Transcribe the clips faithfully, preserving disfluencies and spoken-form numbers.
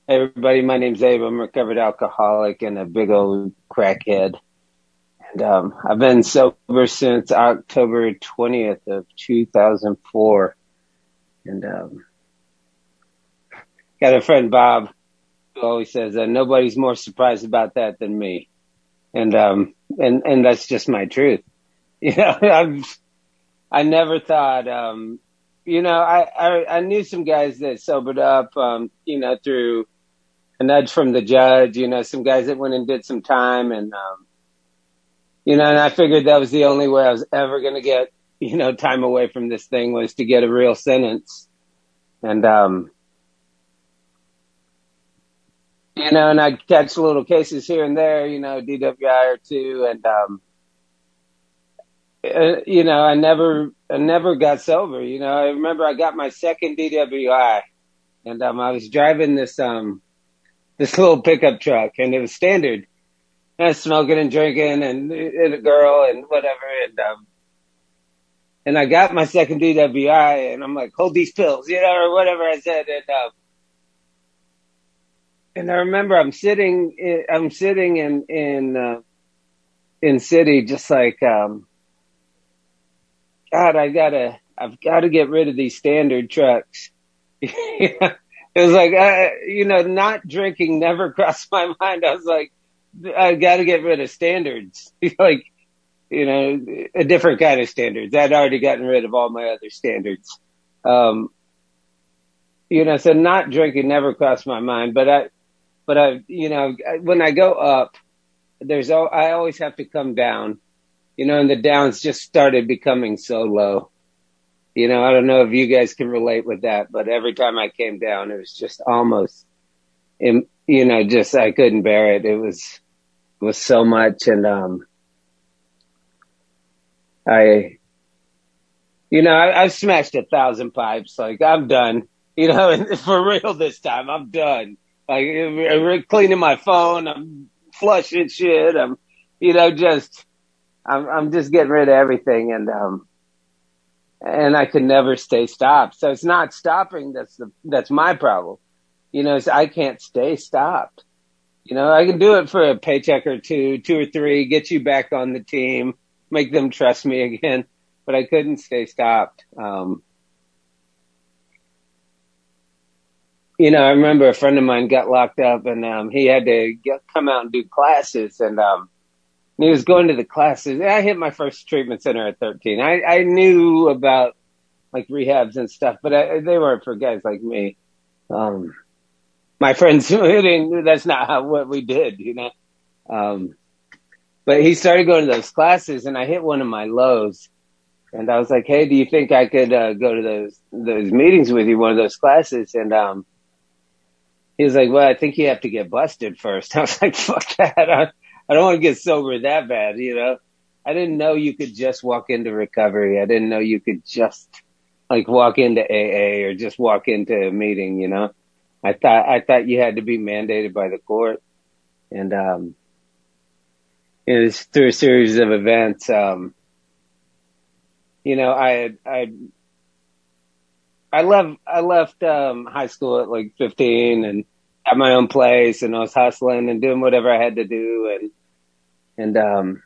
Hey everybody, my name's Abe. I'm a recovered alcoholic and a big old crackhead. And um, I've been sober since October twentieth of two thousand four. And um, got a friend, Bob, who always says that nobody's more surprised about that than me. And um, and and that's just my truth. You know, I've I never thought, um, you know, I, I I knew some guys that sobered up, um, you know, through a nudge from the judge, you know, some guys that went and did some time and, um, you know, and I figured that was the only way I was ever going to get, you know, time away from this thing was to get a real sentence. And, um, you know, and I catch little cases here and there, you know, D W I or two. And, um, uh, you know, I never, I never got sober. You know, I remember I got my second D W I and, um, I was driving this, um, this little pickup truck and it was standard. And I was smoking and drinking and, and a girl and whatever. And, um, and I got my second D W I and I'm like, hold these pills, you know, or whatever I said. And, um, and I remember I'm sitting, in, I'm sitting in, in, uh, in city, just like, um, God, I gotta, I've got to get rid of these standard trucks. It was like, uh, you know, not drinking never crossed my mind. I was like, I got to get rid of standards. Like, you know, a different kind of standards. I'd already gotten rid of all my other standards. Um, you know, so not drinking never crossed my mind, but I, but I, you know, when I go up, there's, I always have to come down, you know, and the downs just started becoming so low. You know, I don't know if you guys can relate with that, but every time I came down, it was just almost, you know, just, I couldn't bear it. It was, it was so much. And, um, I, you know, I, I've smashed a thousand pipes. Like I'm done, you know, and for real this time, I'm done. Like I'm cleaning my phone. I'm flushing shit. I'm, you know, just, I'm, I'm just getting rid of everything. And, um, and I could never stay stopped. So it's not stopping. That's the, that's my problem. You know, it's, I can't stay stopped. You know, I can do it for a paycheck or two, two or three, get you back on the team, make them trust me again, but I couldn't stay stopped. Um, you know, I remember a friend of mine got locked up and, um, he had to get, come out and do classes and, um, and he was going to the classes. I hit my first treatment center at thirteen. I, I knew about like rehabs and stuff, but I, they weren't for guys like me. Um, my friends, that's not how, what we did, you know? Um, but he started going to those classes and I hit one of my lows and I was like, hey, do you think I could, uh, go to those, those meetings with you, one of those classes? And, um, he was like, well, I think you have to get busted first. I was like, fuck that. I, I don't want to get sober that bad, you know? I didn't know you could just walk into recovery. I didn't know you could just like walk into A A or just walk into a meeting, you know? I thought, I thought you had to be mandated by the court. And, um, it was through a series of events. Um, you know, I had, I, I left, I left, um, high school at like fifteen and had my own place and I was hustling and doing whatever I had to do. And, and, um,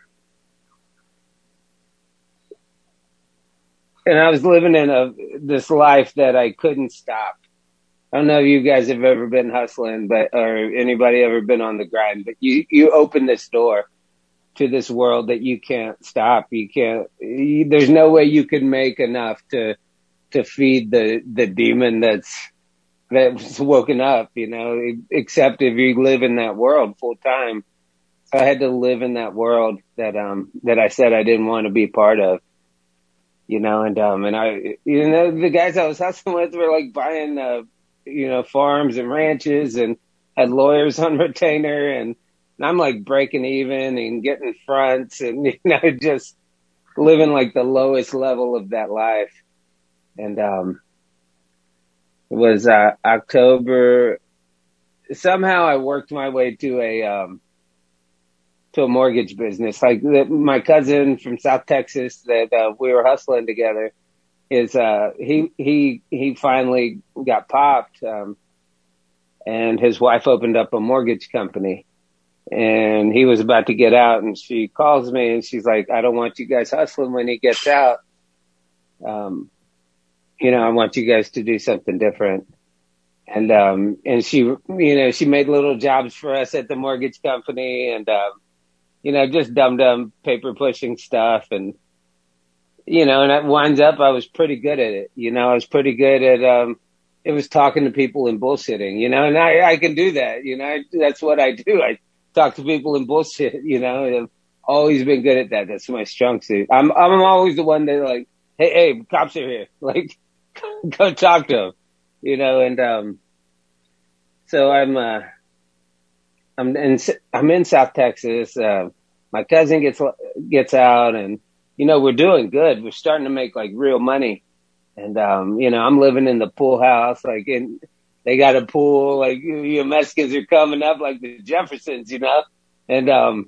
and I was living in a, this life that I couldn't stop. I don't know if you guys have ever been hustling, but, or anybody ever been on the grind, but you, you open this door to this world that you can't stop. You can't, you, there's no way you could make enough to, to feed the, the demon that's, that's woken up, you know, except if you live in that world full time. So I had to live in that world that, um, that I said I didn't want to be part of, you know, and, um, and I, you know, the guys I was hustling with were like buying, uh, you know, farms and ranches and had lawyers on retainer and, and I'm like breaking even and getting fronts and, you know, just living like the lowest level of that life. And, um, it was, uh, October. Somehow I worked my way to a, um, to a mortgage business. Like the, my cousin from South Texas that, uh, we were hustling together is, uh, he, he, he finally got popped. Um, and his wife opened up a mortgage company, and he was about to get out, and she calls me and she's like, I don't want you guys hustling when he gets out. Um, you know, I want you guys to do something different. And, um, and she, you know, she made little jobs for us at the mortgage company and, um, you know, just dumb dumb paper pushing stuff. And, you know, and it winds up, I was pretty good at it. You know, I was pretty good at, um, it was talking to people and bullshitting, you know, and I, I can do that. You know, I, that's what I do. I talk to people and bullshit, you know, and I've always been good at that. That's my strong suit. I'm, I'm always the one that like, hey, hey, cops are here. Like, go talk to them, you know, and, um, so I'm, uh, I'm in, I'm in South Texas. Uh, my cousin gets, gets out and, you know, we're doing good. We're starting to make like real money. And, um, you know, I'm living in the pool house, like in, they got a pool, like you, you Mexicans are coming up like the Jeffersons, you know, and, um,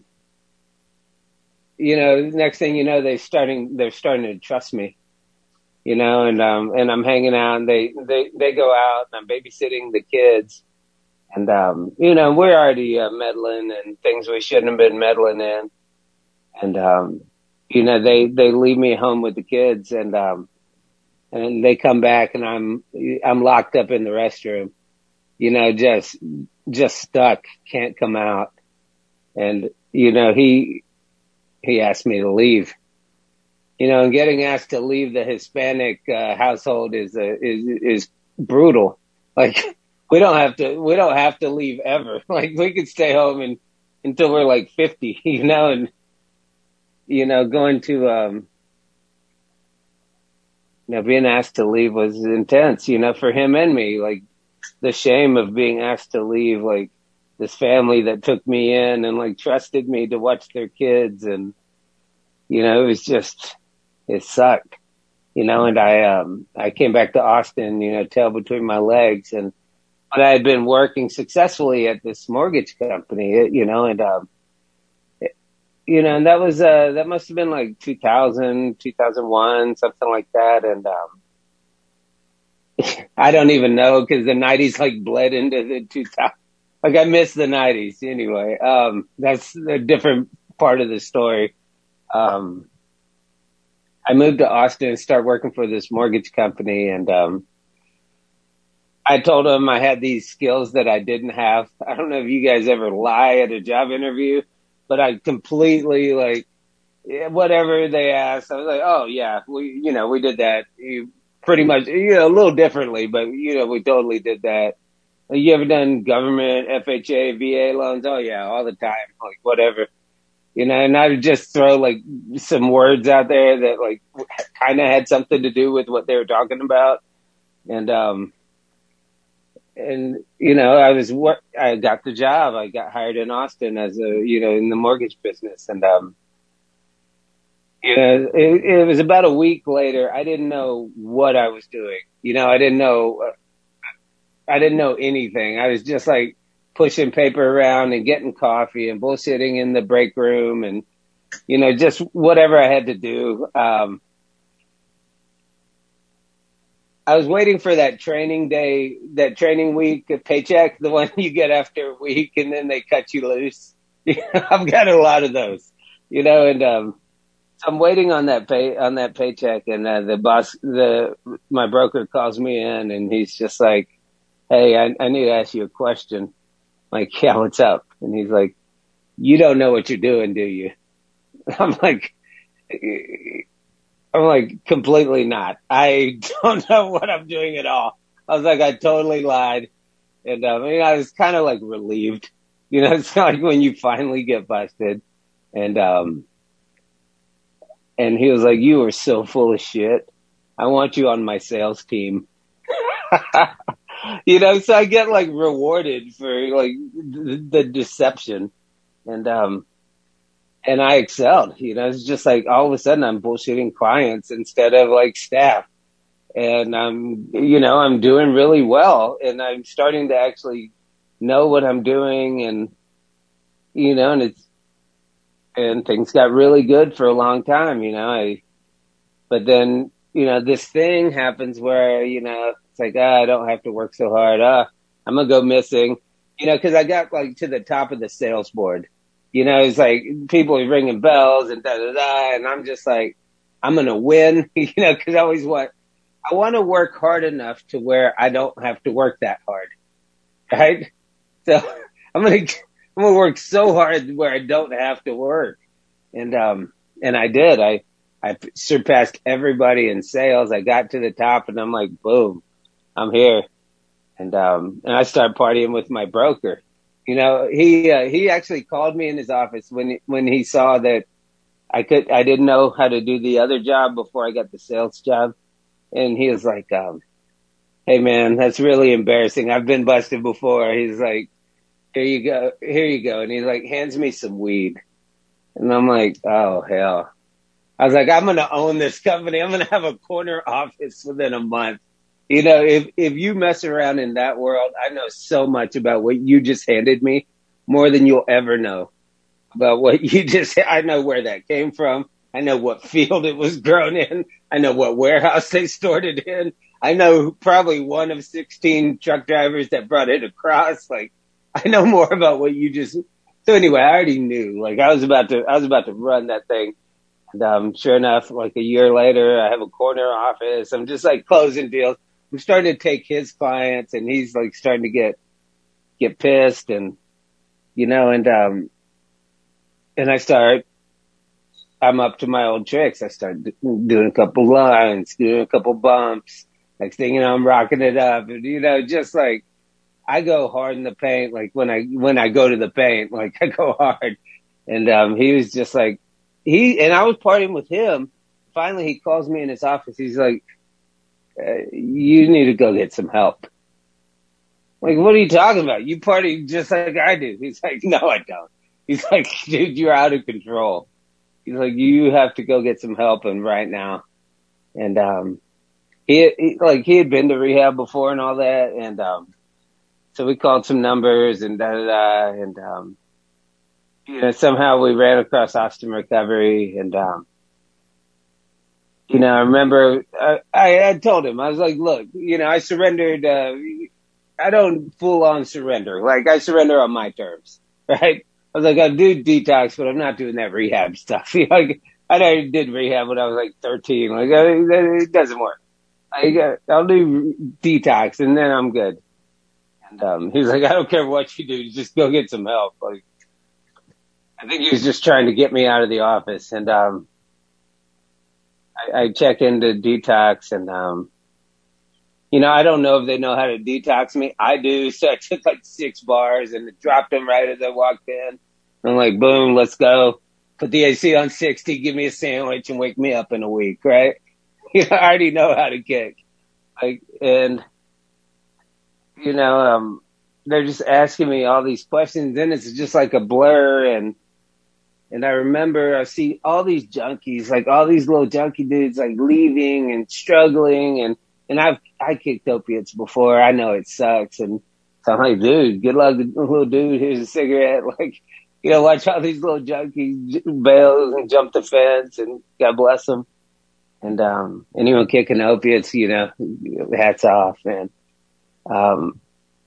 you know, next thing you know, they starting, they're starting to trust me, you know, and, um, and I'm hanging out and they, they, they go out and I'm babysitting the kids. And, um, you know, we're already uh, meddling and things we shouldn't have been meddling in. And, um, you know, they, they leave me home with the kids and, um, and they come back and I'm, I'm locked up in the restroom, you know, just, just stuck, can't come out. And, you know, he, he asked me to leave, you know, and getting asked to leave the Hispanic, uh, household is, uh, is, is brutal. Like, we don't have to, we don't have to leave ever. Like, we could stay home and until we're like fifty, you know, and, you know, going to, um, you know, being asked to leave was intense, you know, for him and me, like the shame of being asked to leave, like this family that took me in and like trusted me to watch their kids. And, you know, it was just, it sucked, you know, and I, um, I came back to Austin, you know, tail between my legs and, but I had been working successfully at this mortgage company, you know, and, um, you know, and that was, uh, that must have been like two thousand, two thousand one, something like that. And, um, I don't even know because the nineties like bled into the two thousands. Like I miss the nineties anyway. Um, that's a different part of the story. Um, I moved to Austin and started working for this mortgage company. And, um, I told them I had these skills that I didn't have. I don't know if you guys ever lie at a job interview, but I completely like, yeah, whatever they asked, I was like, oh yeah, we, you know, we did that. You pretty much, you know, a little differently, but you know, we totally did that. You ever done government, F H A, V A loans? Oh yeah, all the time, like whatever, you know, and I would just throw like some words out there that like kind of had something to do with what they were talking about. And, um, and, you know, I was, what, I got the job. I got hired in Austin as a, you know, in the mortgage business. And, um, you know, it, it was about a week later. I didn't know what I was doing. You know, I didn't know, I didn't know anything. I was just like pushing paper around and getting coffee and bullshitting in the break room and, you know, just whatever I had to do. Um, I was waiting for that training day, that training week paycheck, the one you get after a week and then they cut you loose. I've got a lot of those, you know, and, um, I'm waiting on that pay, on that paycheck and, uh, the boss, the, my broker calls me in and he's just like, hey, I, I need to ask you a question. I'm like, yeah, what's up? And he's like, you don't know what you're doing, do you? I'm like, I'm like, completely not. I don't know what I'm doing at all. I was like, I totally lied. And, um, I mean, I was kind of like relieved. You know, it's like when you finally get busted. And, um, and he was like, you are so full of shit. I want you on my sales team. You know, so I get like rewarded for like the, the deception. And, um, and I excelled, you know, it's just like all of a sudden I'm bullshitting clients instead of like staff. And I'm, you know, I'm doing really well and I'm starting to actually know what I'm doing and, you know, and it's, and things got really good for a long time, you know, I, but then, you know, this thing happens where, you know, it's like, ah, I don't have to work so hard. Ah, I'm going to go missing, you know, cause I got like to the top of the sales board, you know, it's like people are ringing bells and da da da. And I'm just like, I'm going to win, you know, cause I always want, I want to work hard enough to where I don't have to work that hard. Right. So I'm going to, I'm going to work so hard where I don't have to work. And, um, and I did, I, I surpassed everybody in sales. I got to the top and I'm like, boom, I'm here. And, um, and I started partying with my broker. You know, he, uh, he actually called me in his office when, when he saw that I could, I didn't know how to do the other job before I got the sales job. And he was like, um, hey man, that's really embarrassing. I've been busted before. He's like, here you go. Here you go. And he like hands me some weed. And I'm like, oh hell. I was like, I'm going to own this company. I'm going to have a corner office within a month. You know, if, if you mess around in that world, I know so much about what you just handed me, more than you'll ever know about what you just, I know where that came from. I know what field it was grown in. I know what warehouse they stored it in. I know probably one of sixteen truck drivers that brought it across. Like, I know more about what you just, so anyway, I already knew, like I was about to, I was about to run that thing. And, um, sure enough, like a year later, I have a corner office. I'm just like closing deals. I'm starting to take his clients and he's like starting to get, get pissed and, you know, and, um, and I start, I'm up to my old tricks. I start doing a couple lines, doing a couple bumps. Next thing you know, I'm rocking it up. And, you know, just like I go hard in the paint. Like when I, when I go to the paint, like I go hard. And, um, he was just like, he, and I was partying with him. Finally, he calls me in his office. He's like, uh, you need to go get some help. Like, what are you talking about? You party just like I do. He's like, no, I don't. He's like, dude, you're out of control. He's like, you have to go get some help and right now. And, um, he, he, like, he had been to rehab before and all that. And, um, so we called some numbers and da da da. And, um, you know, somehow we ran across Austin Recovery and, um, you know, I remember, I, I, I told him, I was like, look, you know, I surrendered, uh, I don't full on surrender. Like I surrender on my terms, right? I was like, I'll do detox, but I'm not doing that rehab stuff. Like I already did rehab when I was like thirteen. Like it doesn't work. I, I'll do detox and then I'm good. And, um, he's like, I don't care what you do. Just go get some help. Like, I think he was just trying to get me out of the office. And, um, I, I check into detox and, um, you know, I don't know if they know how to detox me. I do. So I took like six bars and dropped them right as I walked in. I'm like, boom, let's go. Put the A C on sixty, give me a sandwich and wake me up in a week, right? You know, I already know how to kick. Like, and, you know, um, they're just asking me all these questions. Then it's just like a blur. And, and I remember I see all these junkies, like all these little junkie dudes, like leaving and struggling. And, and I've, I kicked opiates before. I know it sucks. And so I'm like, dude, good luck, little dude. Here's a cigarette. Like, you know, watch all these little junkies bail and jump the fence and God bless them. And, um, anyone kicking opiates, you know, hats off, man. Um,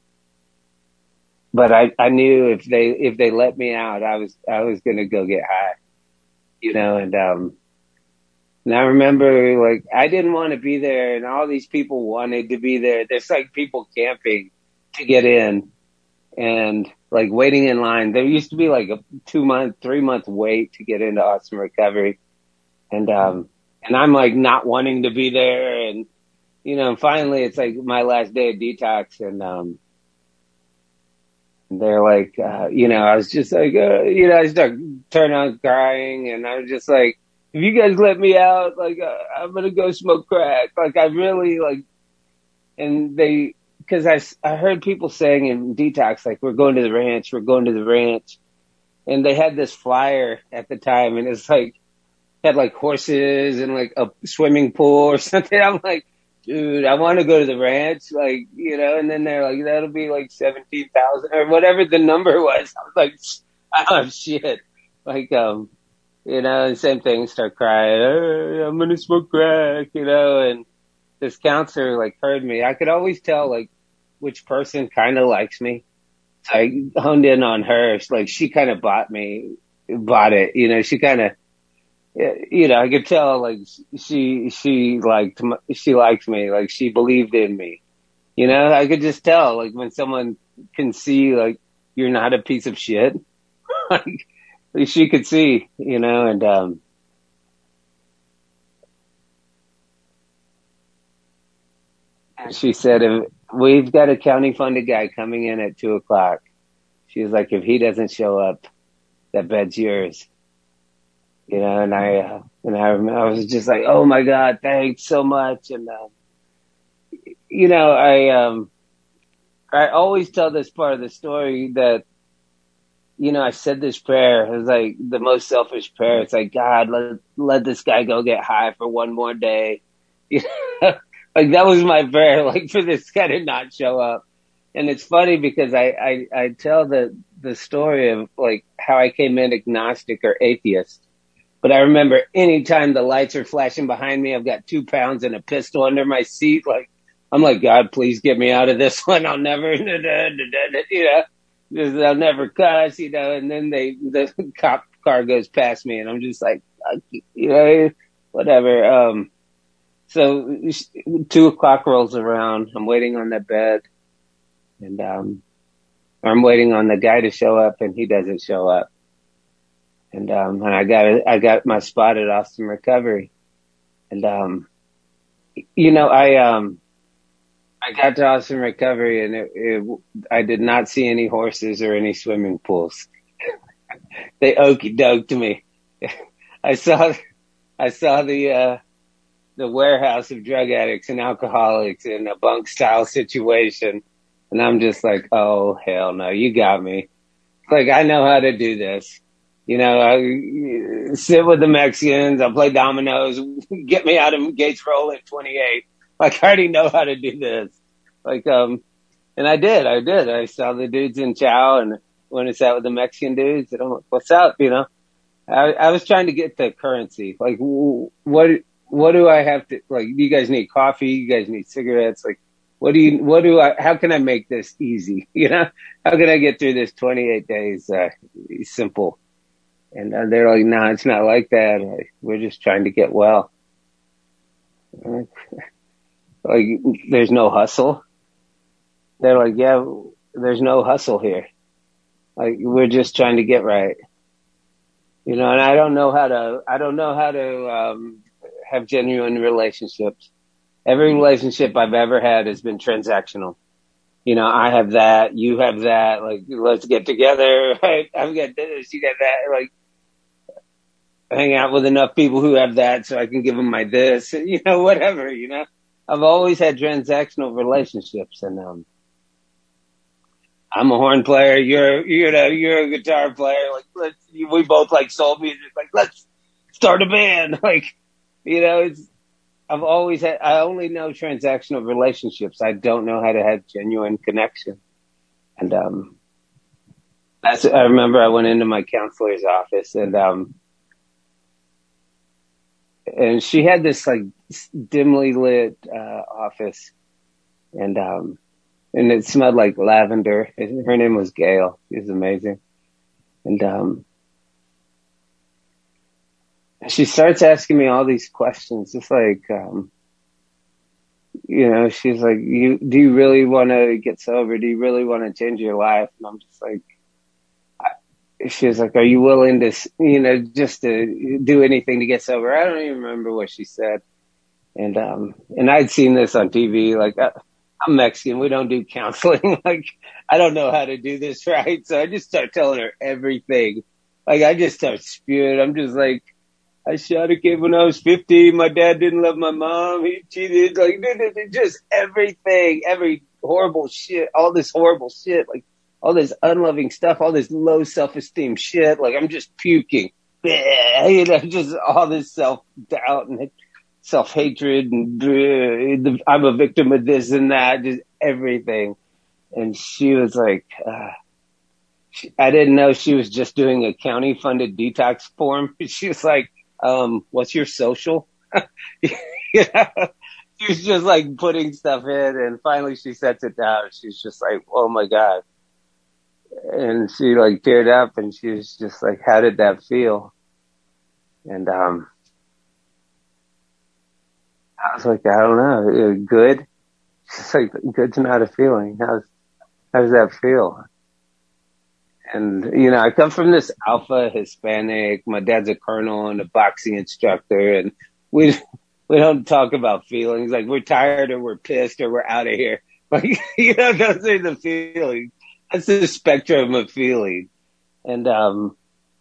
but I, I knew if they, if they let me out, I was, I was going to go get high, you know, and, um, and I remember like, I didn't want to be there and all these people wanted to be there. There's like people camping to get in and like waiting in line. There used to be like a two month, three month wait to get into Austin Recovery. And, um, and I'm like not wanting to be there. And, you know, finally it's like my last day of detox and, um, they're like, uh, you know, I was just like, uh, you know, I started turning on crying and I was just like, if you guys let me out, like, uh, I'm going to go smoke crack. Like I really like, and they, cause I, I heard people saying in detox, like, we're going to the ranch, we're going to the ranch. And they had this flyer at the time and it's like, had like horses and like a swimming pool or something. I'm like, dude, I want to go to the ranch, like, you know, and then they're like, that'll be like seventeen thousand or whatever the number was. I was like, oh shit. Like, um, you know, and same thing, start crying, hey, I'm going to smoke crack, you know, and this counselor like heard me. I could always tell like which person kind of likes me. So I honed in on her. Like she kind of bought me, bought it. You know, she kind of, you know, I could tell like she, she liked, she liked me. Like she believed in me. You know, I could just tell like when someone can see like you're not a piece of shit. Like she could see, you know, and, um, she said, if we've got a county funded guy coming in at two o'clock. She was like, if he doesn't show up, that bed's yours. You know, and I, uh, and I, I was just like, oh my God, thanks so much. And, uh, you know, I, um, I always tell this part of the story that, you know, I said this prayer. It was like the most selfish prayer. It's like, God, let, let this guy go get high for one more day. You know, like that was my prayer, like for this guy to not show up. And it's funny because I, I, I tell the, the story of like how I came in agnostic or atheist. But I remember anytime the lights are flashing behind me, I've got two pounds and a pistol under my seat. Like, I'm like, God, please get me out of this one. I'll never, you know, I'll never cuss, you know, and then they, the cop car goes past me and I'm just like, you know, whatever. Um, so two o'clock rolls around. I'm waiting on the bed and, um, I'm waiting on the guy to show up and he doesn't show up. And, um, and I got, I got my spot at Austin Recovery. And, um, you know, I, um, I got to Austin Recovery and it, it, I did not see any horses or any swimming pools. They okey doked me. I saw, I saw the, uh, the warehouse of drug addicts and alcoholics in a bunk style situation. And I'm just like, oh, hell no, you got me. Like, I know how to do this. You know, I sit with the Mexicans, I'll play dominoes, get me out of Gates Roll at twenty-eight. Like, I already know how to do this. Like, um, and I did, I did. I saw the dudes in Chow and went and sat with the Mexican dudes and I'm like, what's up? You know, I, I was trying to get the currency. Like, what, what do I have to, like, you guys need coffee? You guys need cigarettes? Like, what do you, what do I, how can I make this easy? You know, how can I get through this twenty-eight days, uh, simple? And uh, they're like, no, nah, it's not like that. We're just trying to get well. Like, there's no hustle. They're like, yeah, there's no hustle here. Like, we're just trying to get right. You know, and I don't know how to, I don't know how to, um, have genuine relationships. Every relationship I've ever had has been transactional. You know, I have that, you have that, like, let's get together, right? I've got this, you got that, like, hang out with enough people who have that so I can give them my this, you know, whatever, you know. I've always had transactional relationships and, um, I'm a horn player, you're, you know, you're a guitar player, like, let's, we both like soul music, like, let's start a band, like, you know, it's, I've always had, I only know transactional relationships. I don't know how to have genuine connection. And, um, that's, I remember I went into my counselor's office and, um, and she had this like dimly lit, uh, office and, um, and it smelled like lavender. Her name was Gail. She was amazing. And, um, she starts asking me all these questions. It's like, um, you know, she's like, you, do you really want to get sober? Do you really want to change your life? And I'm just like, I, she's like, are you willing to, you know, just to do anything to get sober? I don't even remember what she said. And, um, and I'd seen this on T V, like, I, I'm Mexican. We don't do counseling. Like, I don't know how to do this right. So I just start telling her everything. Like, I just start spewing. I'm just like, I shot a kid when I was fifteen. My dad didn't love my mom. He cheated. Like, just everything, every horrible shit, all this horrible shit, like all this unloving stuff, all this low self-esteem shit. Like, I'm just puking. You know, just all this self-doubt and self-hatred and uh, I'm a victim of this and that, just everything. And she was like, uh, she, I didn't know she was just doing a county funded detox form. She was like, um, what's your social? You know? She's just like putting stuff in, and finally she sets it down. She's just like, "Oh my God." And she like teared up, and she was just like, "How did that feel?" And um, I was like, "I don't know, uh, good." She's like, "Good's not a feeling. How's how does that feel?" And you know, I come from this alpha Hispanic. My dad's a colonel and a boxing instructor, and we we don't talk about feelings. Like we're tired or we're pissed or we're out of here. Like you know, those are the feelings. That's the spectrum of feeling. And um,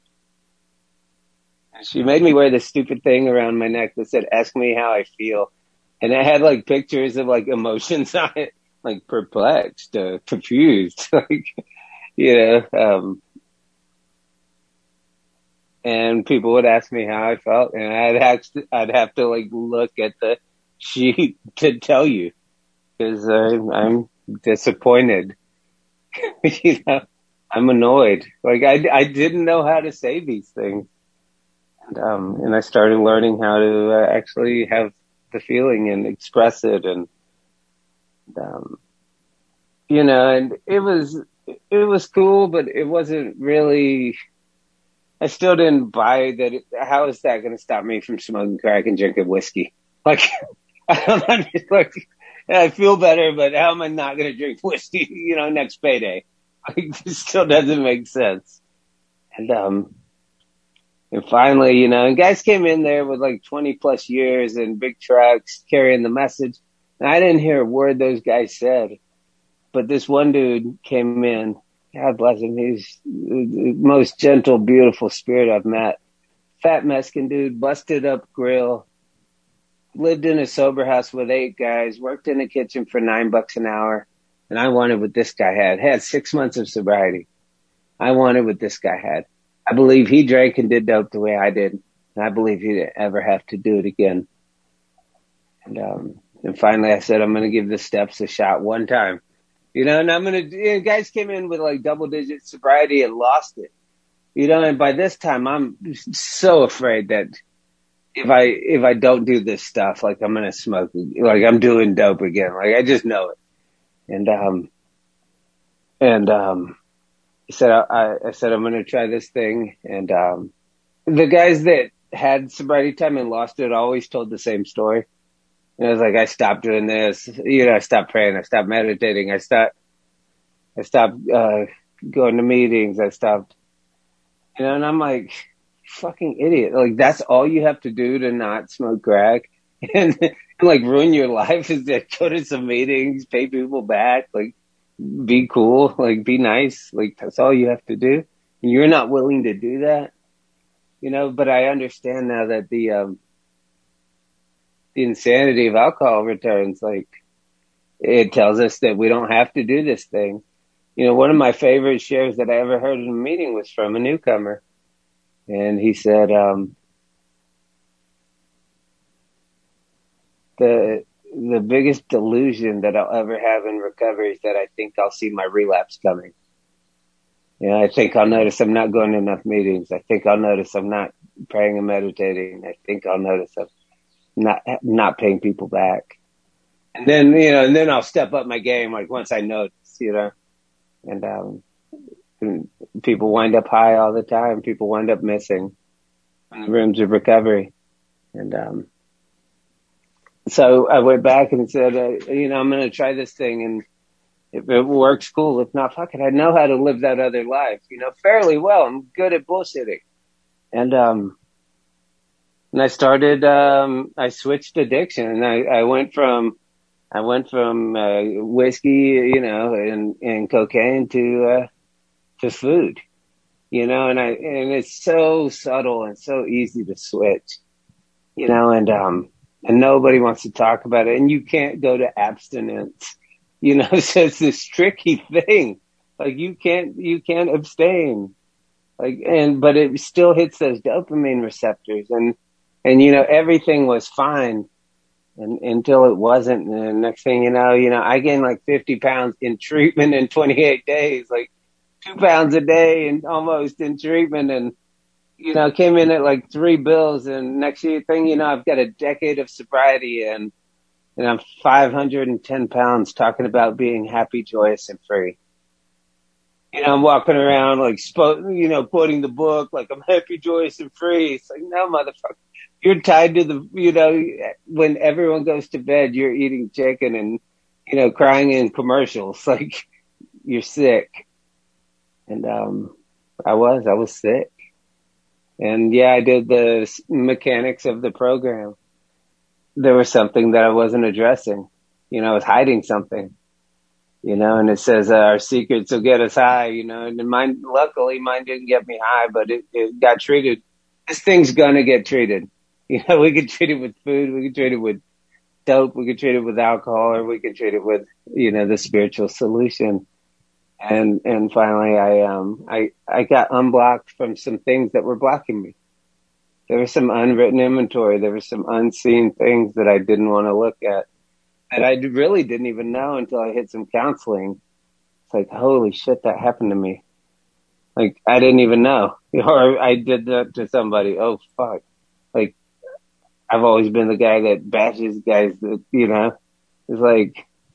she made me wear this stupid thing around my neck that said, "Ask me how I feel," and it had like pictures of like emotions on it, like perplexed, uh, confused, like you know. Um, and people would ask me how I felt, and I'd have to, I'd have to like look at the sheet to tell you because I'm, I'm disappointed. You know, I'm annoyed. Like I, I didn't know how to say these things. And, um, and I started learning how to uh, actually have the feeling and express it. And, um, you know, and it was, it was cool, but it wasn't really, I still didn't buy that. It, how is that going to stop me from smoking crack and drinking whiskey? Like, I'm not, like, I feel better, but how am I not going to drink whiskey, you know, next payday? Like, it still doesn't make sense. And, um, and finally, you know, and guys came in there with like twenty plus years and big trucks carrying the message. And I didn't hear a word those guys said, but this one dude came in. God bless him. He's the most gentle, beautiful spirit I've met. Fat Mexican dude, busted up grill, lived in a sober house with eight guys, worked in the kitchen for nine bucks an hour. And I wanted what this guy had. Had six months of sobriety. I wanted what this guy had. I believe he drank and did dope the way I did. And I believe he'd ever have to do it again. And, um, and finally I said, I'm going to give the steps a shot one time. You know, and I'm going to, you know, guys came in with like double digit sobriety and lost it. You know, and by this time I'm so afraid that if I, if I don't do this stuff, like I'm going to smoke, like I'm doing dope again. Like I just know it. And, um, and, um, I said, I, I said, I'm going to try this thing. And, um, the guys that had sobriety time and lost it always told the same story. And I was like, I stopped doing this, you know, I stopped praying, I stopped meditating, I stopped, I stopped, uh, going to meetings, I stopped, you know, and I'm like, fucking idiot. Like, that's all you have to do to not smoke crack and, like, ruin your life is to go to some meetings, pay people back, like, be cool, like be nice, like that's all you have to do. And you're not willing to do that, you know, but I understand now that the, um, the insanity of alcohol returns, like it tells us that we don't have to do this thing. You know, one of my favorite shares that I ever heard in a meeting was from a newcomer. And he said, um, the, the biggest delusion that I'll ever have in recovery is that I think I'll see my relapse coming. You know, I think I'll notice I'm not going to enough meetings. I think I'll notice I'm not praying and meditating. I think I'll notice I'm not, not paying people back. And then, you know, and then I'll step up my game, like once I notice, you know, and, um, and people wind up high all the time. People wind up missing in the rooms of recovery. And, um, so I went back and said, uh, you know, I'm going to try this thing, and if it works, cool. If not, fuck it. I know how to live that other life, you know, fairly well. I'm good at bullshitting. And, um, and I started, um, I switched addiction, and I, I went from, I went from, uh, whiskey, you know, and, and cocaine to, uh, to food, you know, and I, and it's so subtle and so easy to switch, you know, and, um, and nobody wants to talk about it, and you can't go to abstinence. You know, so it's this tricky thing. Like you can't, you can't abstain. Like, and, but it still hits those dopamine receptors, and, and, you know, everything was fine and, until it wasn't. And the next thing you know, you know, I gained like fifty pounds in treatment in twenty-eight days, like two pounds a day and almost in treatment. And, you know, came in at like three bills, and next thing you know, I've got a decade of sobriety, and, and I'm five hundred ten pounds talking about being happy, joyous, and free. You know, I'm walking around like, you know, quoting the book, like I'm happy, joyous, and free. It's like, no, motherfucker. You're tied to the, you know, when everyone goes to bed, you're eating chicken and, you know, crying in commercials. Like, you're sick. And, um, I was, I was sick. And yeah, I did the mechanics of the program. There was something that I wasn't addressing. You know, I was hiding something. You know, and it says uh, our secrets will get us high, you know, and mine, luckily mine didn't get me high, but it, it got treated. This thing's gonna get treated. You know, we could treat it with food, we could treat it with dope, we could treat it with alcohol, or we could treat it with, you know, the spiritual solution. And, and finally I, um, I, I got unblocked from some things that were blocking me. There was some unwritten inventory. There was some unseen things that I didn't want to look at. And I really didn't even know until I hit some counseling. It's like, holy shit, that happened to me. Like, I didn't even know. Or I did that to somebody. Oh, fuck. Like, I've always been the guy that bashes guys that, you know, it's like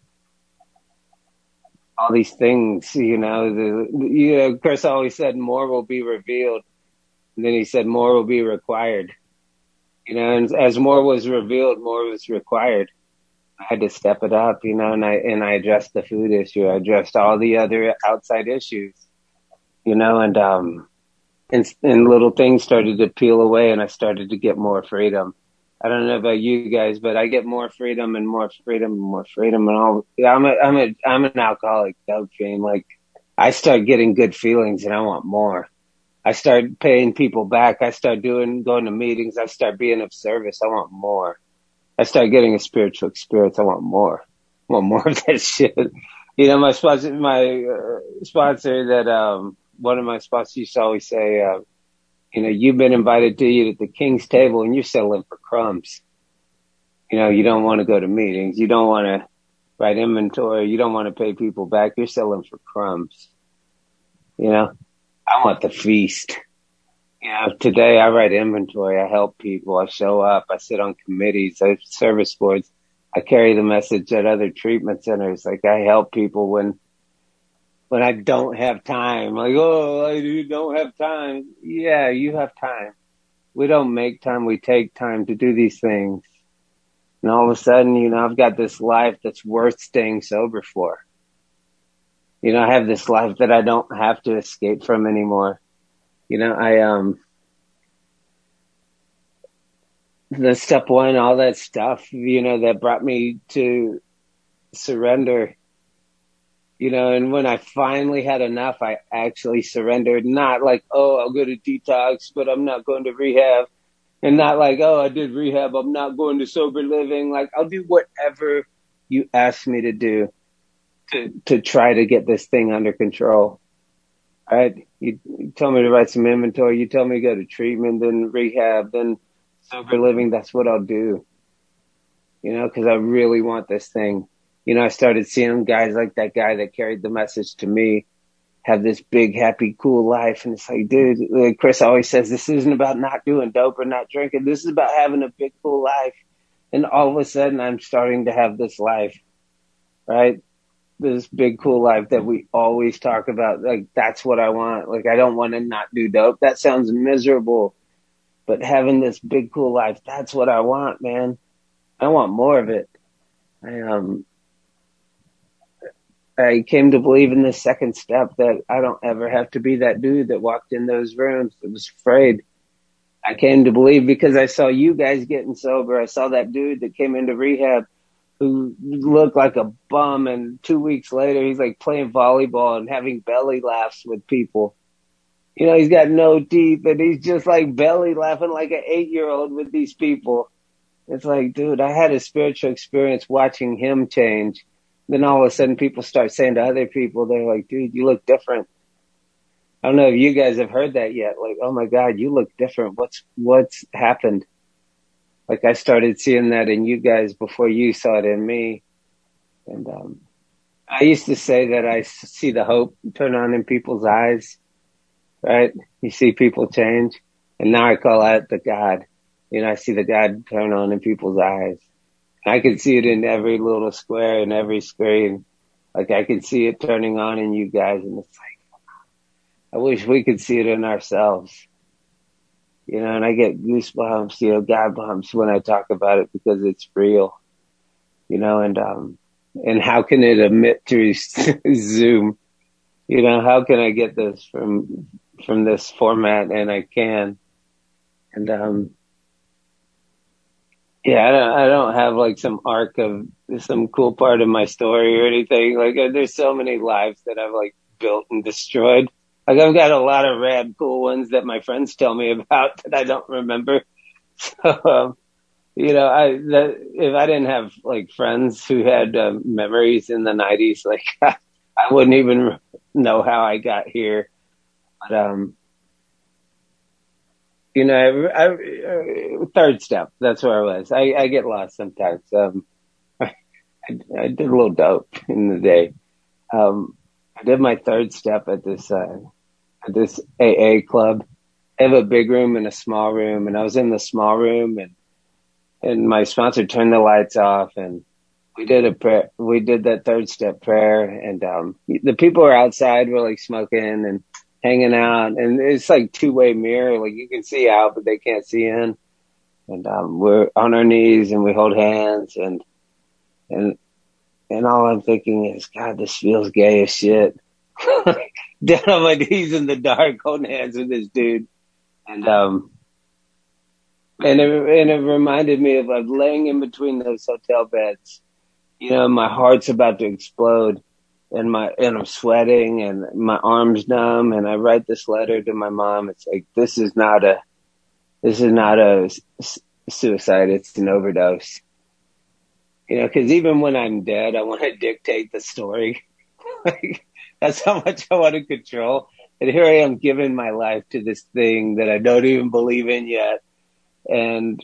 all these things, you know, the, you know, Chris always said more will be revealed. And then he said more will be required. You know, and as more was revealed, more was required. I had to step it up, you know, and I, and I addressed the food issue. I addressed all the other outside issues, you know, and, um, and, and little things started to peel away and I started to get more freedom. I don't know about you guys, but I get more freedom and more freedom and more freedom and all. Yeah, I'm a, I'm a, I'm an alcoholic dope fiend. Like I start getting good feelings and I want more. I start paying people back. I start doing, going to meetings. I start being of service. I want more. I start getting a spiritual experience. I want more. I want more of that shit. You know, my sponsor, my uh, sponsor that, um, one of my sponsors used to always say, uh, you know, you've been invited to eat at the king's table and you're settling for crumbs. You know, you don't want to go to meetings. You don't want to write inventory. You don't want to pay people back. You're selling for crumbs. You know, I want the feast. You know, today I write inventory. I help people. I show up. I sit on committees. I have service boards. I carry the message at other treatment centers. Like I help people when, when I don't have time. Like, oh, I don't have time. Yeah, you have time. We don't make time. We take time to do these things. And all of a sudden, you know, I've got this life that's worth staying sober for. You know, I have this life that I don't have to escape from anymore. You know, I, um, the step one, all that stuff, you know, that brought me to surrender, you know, and when I finally had enough, I actually surrendered. Not like, oh, I'll go to detox, but I'm not going to rehab. And not like, oh, I did rehab, I'm not going to sober living. Like, I'll do whatever you ask me to do to, to try to get this thing under control. All right. You, you tell me to write some inventory. You tell me to go to treatment, then rehab, then sober living. That's what I'll do. You know, cause I really want this thing. You know, I started seeing guys like that guy that carried the message to me have this big, happy, cool life. And it's like, dude, like Chris always says, this isn't about not doing dope or not drinking. This is about having a big, cool life. And all of a sudden I'm starting to have this life, right? This big, cool life that we always talk about. Like, that's what I want. Like, I don't want to not do dope. That sounds miserable, but having this big, cool life, that's what I want, man. I want more of it. I, um, I came to believe in this second step that I don't ever have to be that dude that walked in those rooms that was afraid. I came to believe because I saw you guys getting sober. I saw that dude that came into rehab who looked like a bum, and two weeks later he's like playing volleyball and having belly laughs with people. You know, he's got no teeth and he's just like belly laughing like an eight year old with these people. It's like, dude, I had a spiritual experience watching him change. Then all of a sudden people start saying to other people, they're like, dude, you look different. I don't know if you guys have heard that yet. Like, oh my God, you look different. What's, what's happened? Like I started seeing that in you guys before you saw it in me. And, um, I used to say that I see the hope turn on in people's eyes, right? You see people change. And now I call out the God. You know, I see the God turn on in people's eyes. I could see it in every little square in every screen. Like I could see it turning on in you guys, and it's like, I wish we could see it in ourselves. You know, and I get goosebumps, you know, God bumps when I talk about it because it's real, you know, and, um, and how can it emit through Zoom? You know, how can I get this from, from this format? And I can. And, um, yeah, I don't, I don't have like some arc of some cool part of my story or anything. Like there's so many lives that I've like built and destroyed. Like I've got a lot of rad cool ones that my friends tell me about that I don't remember. So, um, you know, I, that, if I didn't have like friends who had uh, memories in the nineties, like I wouldn't even know how I got here. But, um, you know, I, I, third step, that's where I was. I, I get lost sometimes. Um, I, I did a little dope in the day. Um, I did my third step at this, uh, at this A A club. I have a big room and a small room, and I was in the small room, and and my sponsor turned the lights off, and we did a prayer. We did that third step prayer, and um, the people were outside were like smoking and hanging out, and it's like two way mirror. Like you can see out, but they can't see in. And um, we're on our knees and we hold hands, and and and all I'm thinking is, God, this feels gay as shit. Down on my knees in the dark, holding hands with this dude, and um. And it, and it reminded me of, of laying in between those hotel beds. You know, my heart's about to explode, and my and I'm sweating, and my arm's numb. And I write this letter to my mom. It's like, this is not a this is not a suicide. It's an overdose. You know, because even when I'm dead, I want to dictate the story. Like, that's how much I want to control. And here I am giving my life to this thing that I don't even believe in yet. And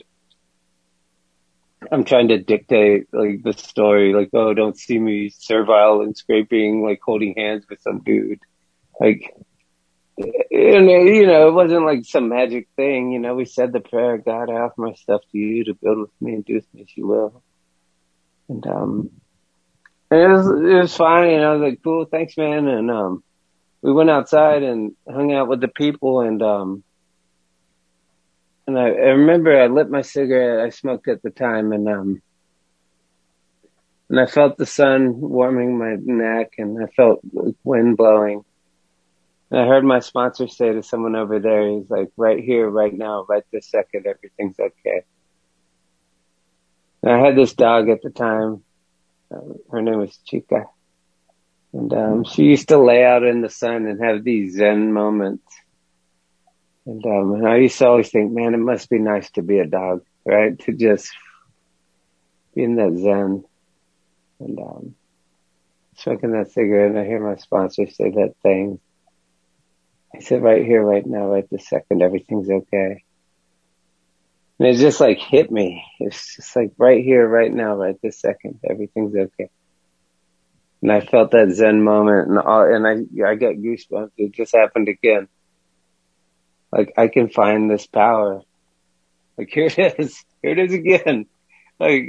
I'm trying to dictate like the story, like, oh, don't see me servile and scraping, like holding hands with some dude. Like, and, you know, it wasn't like some magic thing. You know, we said the prayer, God, I offer my stuff to you to build with me and do with me as you will. And, um, and it was, it was fine. And I was like, cool, thanks, man. And, um, we went outside and hung out with the people, and, um, And I, I remember I lit my cigarette. I smoked at the time, and um, and I felt the sun warming my neck, and I felt wind blowing. And I heard my sponsor say to someone over there, he's like, "Right here, right now, right this second, everything's okay." And I had this dog at the time. Uh, her name was Chica, and um, she used to lay out in the sun and have these Zen moments. And, um, and I used to always think, man, it must be nice to be a dog, right? To just be in that Zen. And, um, smoking that cigarette, and I hear my sponsor say that thing. He said, right here, right now, right this second, everything's okay. And it just like hit me. It's just like right here, right now, right this second, everything's okay. And I felt that Zen moment, and all, and I, I got goosebumps. It just happened again. Like, I can find this power. Like, here it is. Here it is again. Like,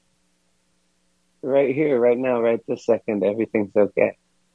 right here, right now, right this second, everything's okay.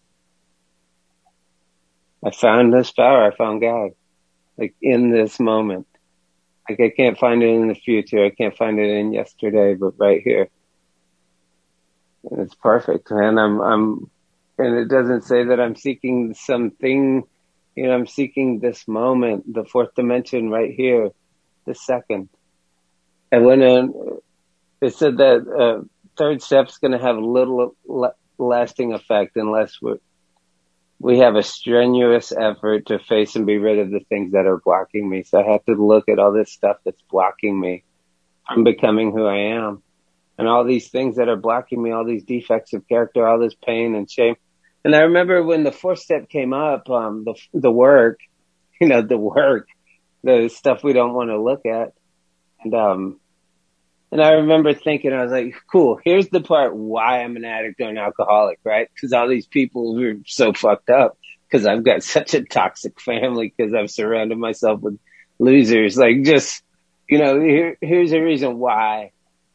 I found this power. I found God. Like, in this moment. Like, I can't find it in the future. I can't find it in yesterday, but right here. And it's perfect, man. I'm, I'm, and it doesn't say that I'm seeking something. You know, I'm seeking this moment, the fourth dimension right here, this second. And when uh, it said that uh, third step's going to have little l- lasting effect unless we we have a strenuous effort to face and be rid of the things that are blocking me. So I have to look at all this stuff that's blocking me from becoming who I am, and all these things that are blocking me, all these defects of character, all this pain and shame. And I remember when the fourth step came up, um, the, the work, you know, the work, the stuff we don't want to look at. And, um, and I remember thinking, I was like, cool, here's the part why I'm an addict or an alcoholic, right? Cause all these people who are so fucked up, cause I've got such a toxic family, cause I've surrounded myself with losers. Like just, you know, here, here's a reason why.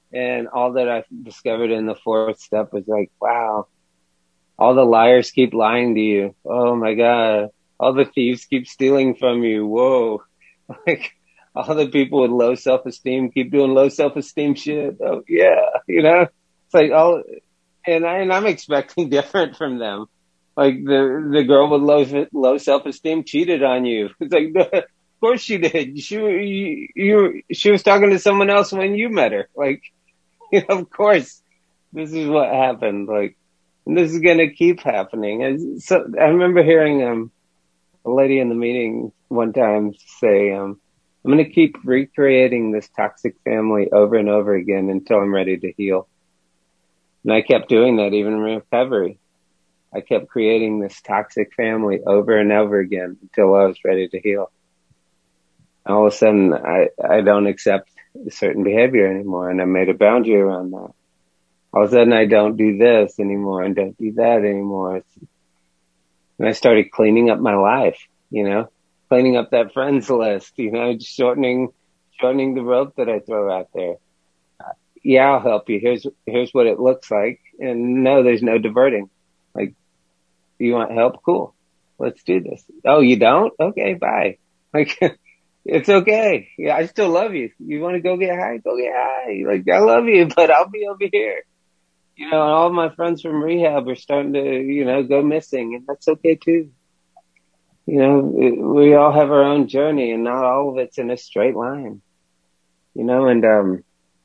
And all that I discovered in the fourth step was like, wow, all the liars keep lying to you. Oh my God. All the thieves keep stealing from you. Whoa. Like all the people with low self-esteem keep doing low self-esteem shit. Oh yeah. You know, it's like all, and I, and I'm expecting different from them. Like the, the girl with low, low self-esteem cheated on you. It's like, of course she did. She, you, you, she was talking to someone else when you met her. Like, you know, of course, this is what happened. Like, and this is going to keep happening. And so I remember hearing, um, a lady in the meeting one time say, um, I'm going to keep recreating this toxic family over and over again until I'm ready to heal. And I kept doing that even in recovery. I kept creating this toxic family over and over again until I was ready to heal. And all of a sudden, I, I don't accept certain behavior anymore, and I made a boundary around that. All of a sudden, I don't do this anymore and don't do that anymore. And I started cleaning up my life, you know, cleaning up that friends list, you know, just shortening, shortening the rope that I throw out there. Yeah, I'll help you. Here's, here's what it looks like. And no, there's no diverting. Like, you want help? Cool. Let's do this. Oh, you don't? Okay, bye. Like, it's okay. Yeah, I still love you. You want to go get high? Go get high. Like, I love you, but I'll be over here. You know, and all of my friends from rehab are starting to, you know, go missing, and that's okay too. You know, it, we all have our own journey, and not all of it's in a straight line. You know, and um,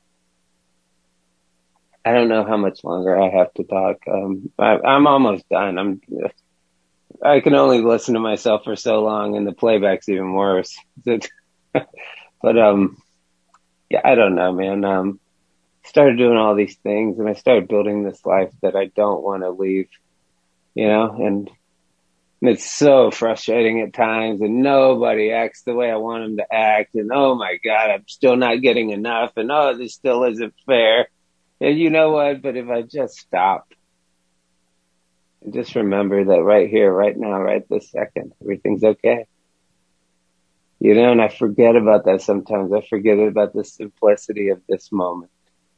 I don't know how much longer I have to talk. Um, I, I'm almost done. I'm, I can only listen to myself for so long, and the playback's even worse. But um, yeah, I don't know, man. Um, started doing all these things, and I started building this life that I don't want to leave. You know, and it's so frustrating at times, and nobody acts the way I want them to act. And oh my God, I'm still not getting enough. And oh, this still isn't fair. And you know what? But if I just stop and just remember that right here, right now, right this second, everything's okay. You know, and I forget about that sometimes. I forget about the simplicity of this moment.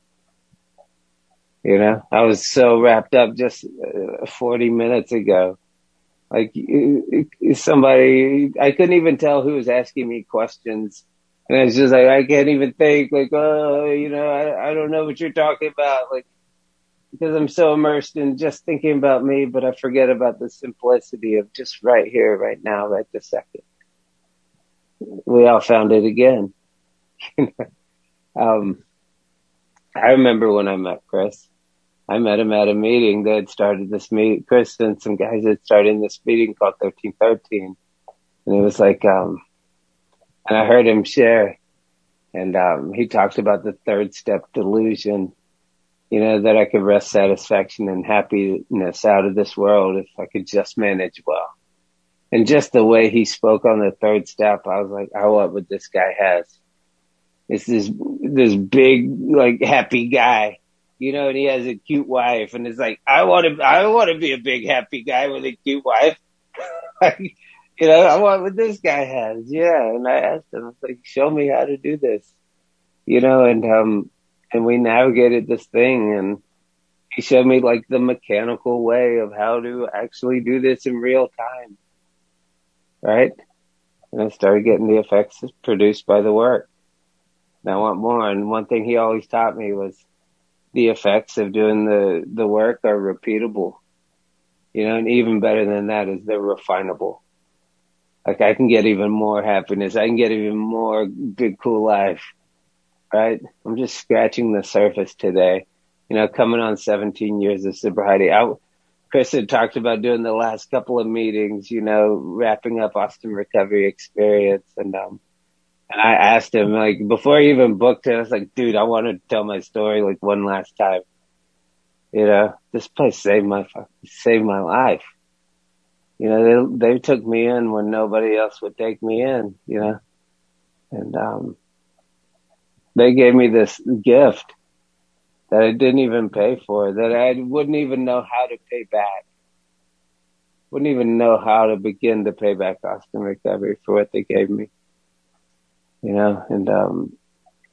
You know, I was so wrapped up just uh, forty minutes ago. Like somebody, I couldn't even tell who was asking me questions. And it's just like, I can't even think like, oh, you know, I, I don't know what you're talking about. Like, because I'm so immersed in just thinking about me, but I forget about the simplicity of just right here, right now, right this second. We all found it again. um, I remember when I met Chris. I met him at a meeting. They had started this meet. Chris and some guys had started this meeting called thirteen thirteen. And it was like, um, and I heard him share, and um, he talked about the third step delusion, you know, that I could wrest satisfaction and happiness out of this world if I could just manage well. And just the way he spoke on the third step, I was like, I want what this guy has. It's this, this big, like, happy guy, you know, and he has a cute wife, and it's like, I want to, I want to be a big happy guy with a cute wife. You know, I want what this guy has. Yeah. And I asked him, I was like, show me how to do this, you know, and, um, and we navigated this thing, and he showed me like the mechanical way of how to actually do this in real time. Right. And I started getting the effects produced by the work. And I want more. And one thing he always taught me was the effects of doing the, the work are repeatable, you know, and even better than that is they're refinable. Like I can get even more happiness. I can get even more good, cool life, right? I'm just scratching the surface today, you know, coming on seventeen years of sobriety. I, Chris had talked about doing the last couple of meetings, you know, wrapping up Austin Recovery Experience. And, um, and I asked him, like, before he even booked it, I was like, dude, I want to tell my story like one last time. You know, this place saved my, saved my life. You know, they, they took me in when nobody else would take me in, you know, and, um, they gave me this gift that I didn't even pay for, that I wouldn't even know how to pay back. Wouldn't even know how to begin to pay back Austin Recovery for what they gave me, you know, and, um,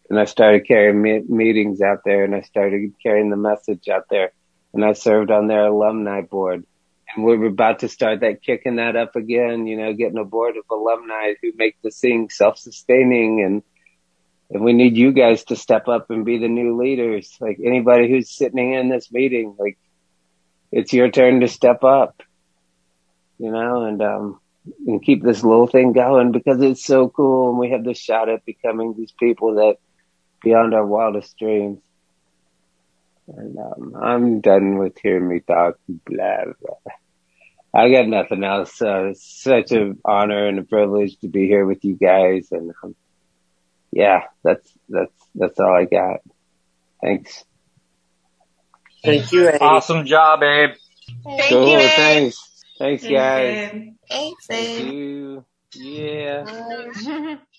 and I started carrying me- meetings out there, and I started carrying the message out there, and I served on their alumni board. And we're about to start that, kicking that up again, you know, getting a board of alumni who make the thing self-sustaining. And, and we need you guys to step up and be the new leaders. Like anybody who's sitting in this meeting, like it's your turn to step up, you know, and, um, and keep this little thing going because it's so cool. And we have this shot at becoming these people that beyond our wildest dreams. And, um, I'm done with hearing me talk. Blah, blah. I got nothing else. Uh, it's such an honor and a privilege to be here with you guys. And, um, yeah, that's, that's, that's all I got. Thanks. Thank you, Abe. Awesome job, Abe. Thank Cool. you, Abe. Thanks. Thanks, Thanks, guys. Abe. Thanks, Thank Abe. you. Yeah. Bye.